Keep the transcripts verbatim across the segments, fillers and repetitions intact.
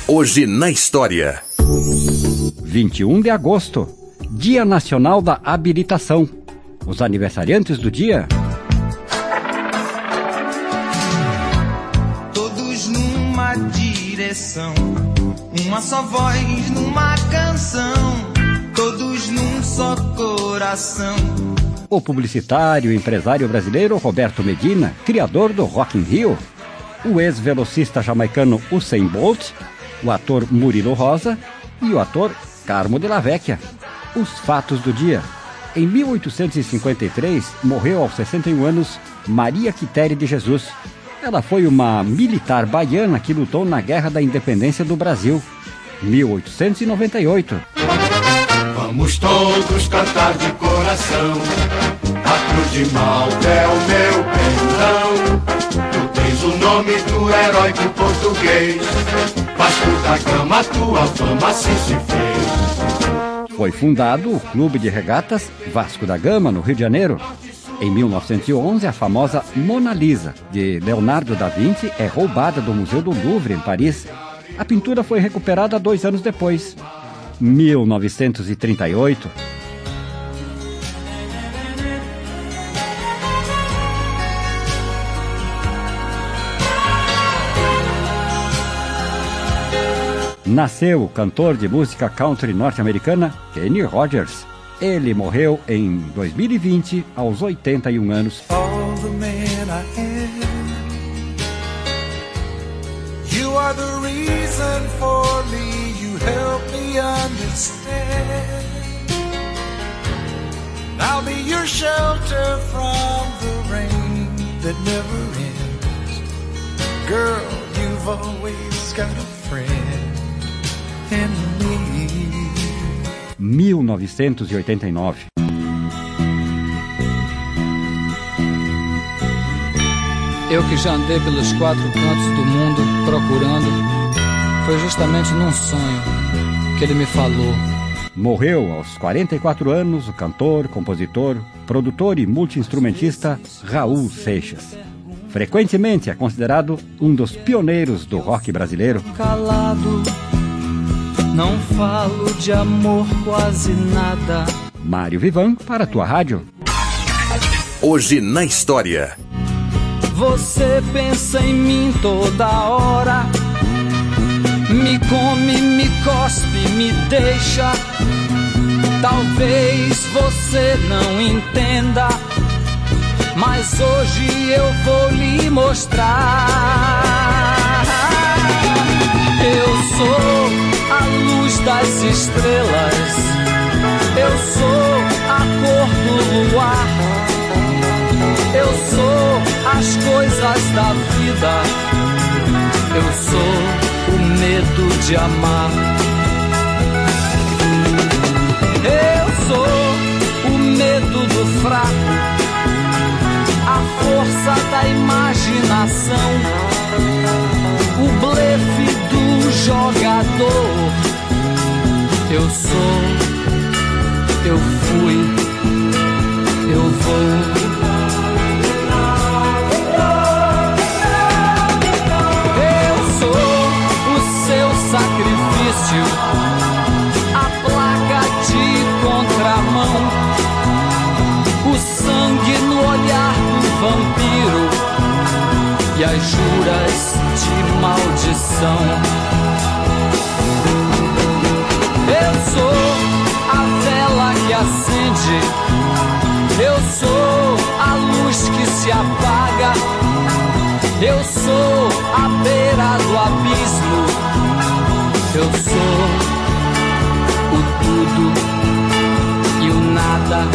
Hoje na história. vinte e um de agosto, Dia Nacional da Habilitação. Os aniversariantes do dia: todos numa direção, uma só voz numa canção, todos num só coração. O publicitário e empresário brasileiro Roberto Medina, criador do Rock in Rio. O ex-velocista jamaicano Usain Bolt, o ator Murilo Rosa e o ator Carmo Della Vecchia. Os fatos do dia: em mil oitocentos e cinquenta e três, morreu aos sessenta e um anos Maria Quitéria de Jesus. Ela foi uma militar baiana que lutou na Guerra da Independência do Brasil. mil oitocentos e noventa e oito. Vamos todos cantar de coração, a cruz de Malta é o meu pendão. Tu tens o nome do heróico português, Vasco da Gama, a tua fama assim se fez. Foi fundado o Clube de Regatas Vasco da Gama, no Rio de Janeiro. Em mil novecentos e onze, a famosa Mona Lisa, de Leonardo da Vinci, é roubada do Museu do Louvre, em Paris. A pintura foi recuperada dois anos depois. mil novecentos e trinta e oito. Nasceu o cantor de música country norte-americana Kenny Rogers. Ele morreu em dois mil e vinte, aos oitenta e um anos. All the man I am, you are the reason for me, you help me understand. I'll be your shelter from the rain that never ends. Girl, you've always got a friend in me. mil novecentos e oitenta e nove. Eu que já andei pelos quatro cantos do mundo procurando, foi justamente num sonho que ele me falou. Morreu aos quarenta e quatro anos o cantor, compositor, produtor e multi-instrumentista Raul Seixas. Frequentemente é considerado um dos pioneiros do rock brasileiro. Calado, não falo de amor quase nada. Mário Vivan, para a tua rádio. Hoje na história. Você pensa em mim toda hora, me come, me cospe, me deixa. Talvez você não entenda, mas hoje eu vou lhe mostrar. Eu sou a luz das estrelas, eu sou a cor do luar, eu sou as coisas da vida, eu sou o medo de amar. Eu sou o medo do fraco, a força da imaginação, o blefe do jogador. Eu sou, eu fui, eu vou. Eu sou o seu sacrifício, a placa de contramão, o sangue no olhar do vampiro e as juras de maldição. Eu sou a vela que acende, eu sou a luz que se apaga, eu sou a beira do abismo, eu sou o tudo e o nada.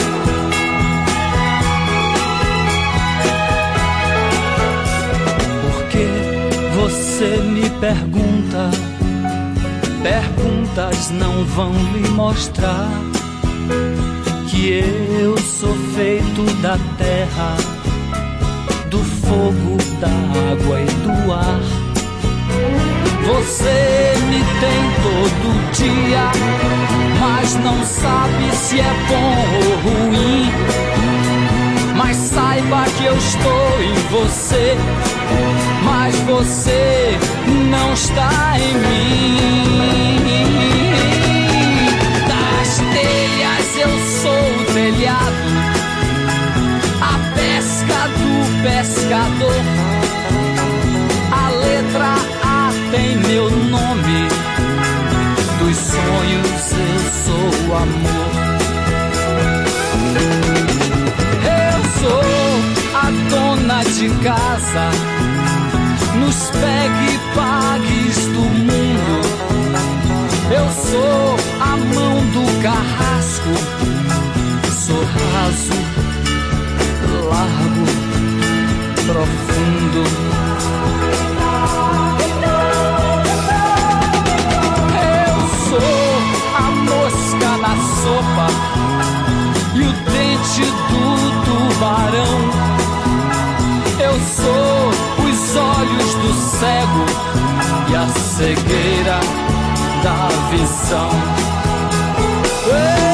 Você me pergunta, perguntas não vão lhe mostrar que eu sou feito da terra, do fogo, da água e do ar. Você me tem todo dia, mas não sabe se é bom ou ruim. Mas saiba que eu estou em você, mas você não está em mim. Das telhas eu sou o telhado, a pesca do pescador. A letra A tem meu nome, dos sonhos eu sou o amor. Eu sou a dona de casa, nos pegue-pagues do mundo. Eu sou a mão do carrasco, sou raso, largo, profundo. Eu sou a mosca na sopa e o dente do tubarão. Eu sou os olhos do cego e a cegueira da visão. Ei!